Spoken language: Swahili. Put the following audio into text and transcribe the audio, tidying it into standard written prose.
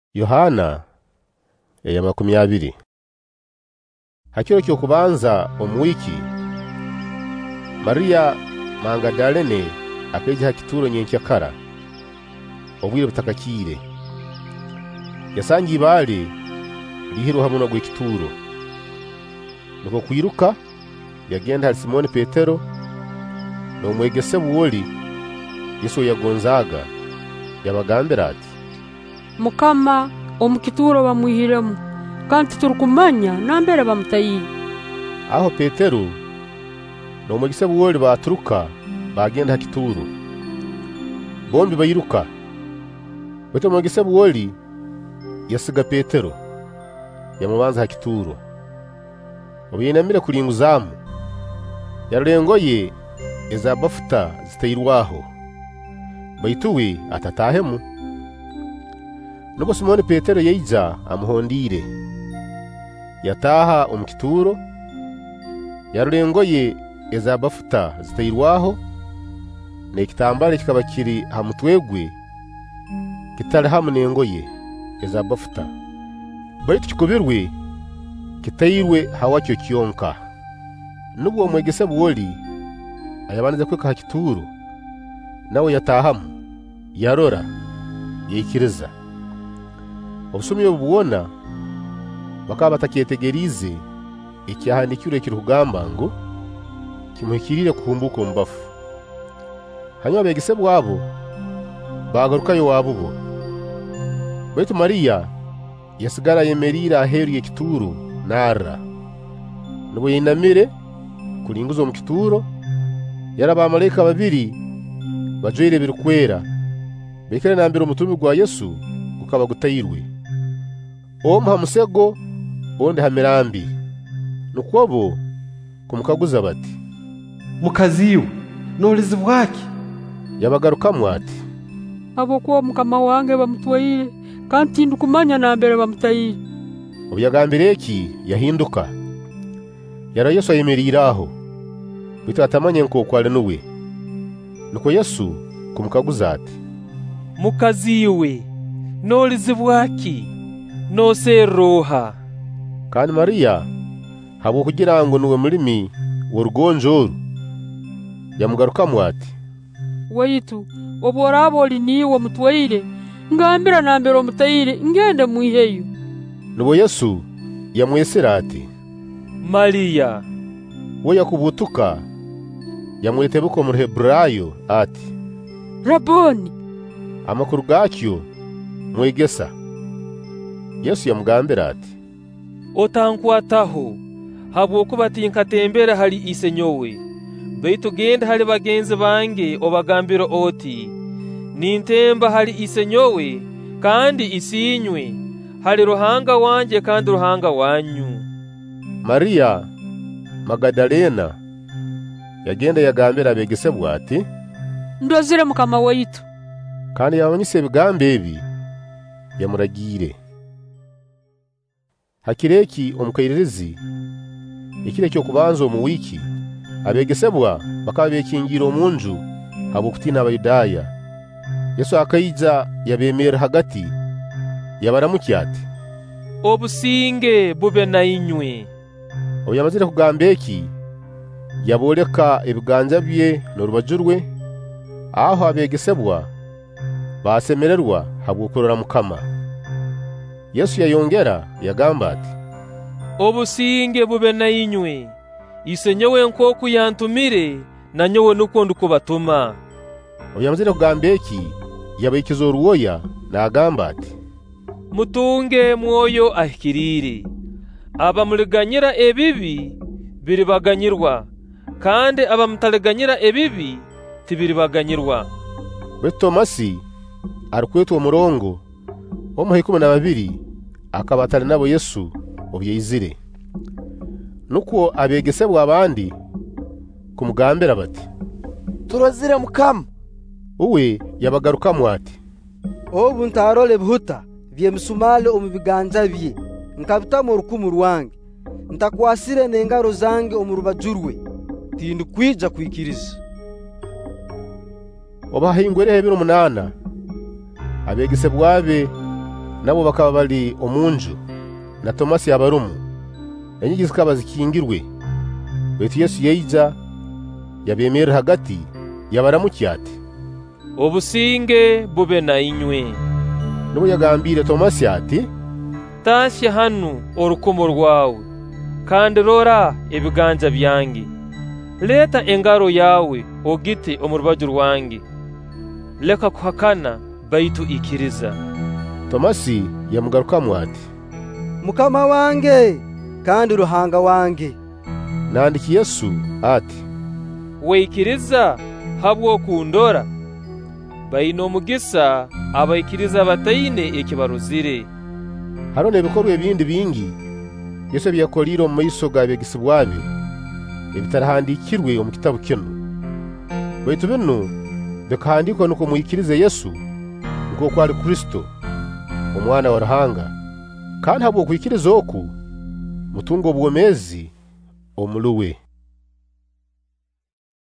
Yohana ya 20. Hakiro kyo kubanza omwiki Maria Mangadalene akeje hakituro nyenkyakara obwire butakakire yasangi ibale lihiro hamwe no gwekituro nuko kwiruka yagenda hari Simoni Petero no mwegese buwoli Yesu yagonzaga yabagambira ati Mukama omukituro bamwihiremu kandi turukumanya nambere bamutayire. Aho Petero no mwegese buwoli baturuka bagenda hakituro bombi bayiruka beto mwegese buwoli yasiga Petero yamubanza hakituro obyenamire kulinguzamu yarengoye ezabafuta zitayirwaho baituwe atatahemu nuko Simoni Petero yeija amuhondire yataha omukituro yarengoye ezabafuta zitayirwaho nekitambale kikaba kiri hamutwegwe kitale hamunengoye ezabafuta baitu kikubirwe kitayirwe hawacyo kiyonka nubwo mwegese buwoli ayabanze kweka hakituro nawe yatahamu yarora yikiriza obusumi obubona bakaba batakietegerize ikyahandikire kirugamba ngo kimuhikirire kuhumbuka mbafu hanyuma begese bwabo bagaruka yo wabubo baitu Maria yasigara yemerira aheru yekituro nara nubo yinamire kulinguza mu kituro yaraba amaleka babiri bajoire birukwera bekere nambiro mutumi gwa Yesu ukaba gutayirwe omha musego bonde hamirambi nukobo kumukaguza bati mukaziyo nolizi bwaki yabagaruka mwati abo ko mukama wange bamutwayire kandi ndukumanya nambere bamutayire obyagambireki yahinduka yara Yesu ayemeriraho bitu atamanye nko kwale nuwe nuko Yesu kumukaguza ati mukaziwe nolizi bwaki nose roha kandi Maria habo kugira ngo nuwe mulimi worugonjoru yamugaruka mwati wayitu oborabo liniwo mutwayire ngambira nambero mutayire ngende muiheyo nubo Yesu yamwesera ati Maria we yakubutuka yamwete buko mu Hebrayo ati Raboni amakuru gakyo mwegesa Yesu yamugambira ati otankwataho habwo kubatinka hari isenyowe baitu genda hari bagenzi bange obagambiro oti nintemba hari isenyowe kandi isinywe hari ruhanga wanje kandi ruhanga wanyu. Maria Magdalena yagenda yagambira begese bwati ndozire mukama waitu kandi yabonyise bigambe ebi yamuragire hakireki omukayiririzi ikire cyo kubanza mu wiki abegesebwa bakaba bekingira omunju habo kutina abayudaya Yesu akaija yabemera hagati yabaramukyati obusinge bube na inywe oyamazire kugambeki yaboleka ebiganja bye norubajurwe aho abegesebwa basemererwa habo kurora mukama Yesu yayongera yagamba ati obusinge bube na inywe isenyewe nkoku yantumire na nyowe nuko ndukubatuma oyamazire kugambeki yabayikizo ruwoya nagamba ati mutunge mwoyo ahikirire abamuliganyira ebibi biribaganyirwa kandi abamutaliganyira ebibi tibiribaganyirwa Tomasi arikwetwa umurongo omuhe 12 akabatana nabo Yesu obyeyizire nuko abegesebwa abandi kumugambira bati turozire mukama uwe yabagaruka mwati obu ntarole buhuta byemusumale omubiganja bye nkabita mu rukumu rwange ntakwasire nengaro zange omurubajurwe tindi kwija kwikiriza obahingwere 8 abegese bwabe nabo bakaba bali omunju na Tomasi yabarumu enyigi zikaba zikingirwe. Baitu Yesu yeija yabemera hagati yabaramukya ati, obusinge bube na inywe. nubo yagambire Tomasi ati, tasya hanu orukumo rwawe kandi rora ebiganja byange, leta engaro yawe ogite omurubaju rwange, leka kuhakana baitu ikiriza. Tomasi yamugarukamu ati, Mukama wange kandi ruhanga wange. nandiki Yesu ati, weikiriza habwo kundora, baina omugisa abaikiriza bataine ekibaruzire. hariho n'ebikorwa ebindi bingi Yesu byakolire omu maiso g'abeegisibwa be ebitarahandikirwe omu kitabu kinu. Baitu binu bikahandikwa nuko mwikirize Yesu nk'uko ari Kristo omwana wa Ruhanga, kandi habwo kwikiriza oku mutunga obwomezi omuluwe.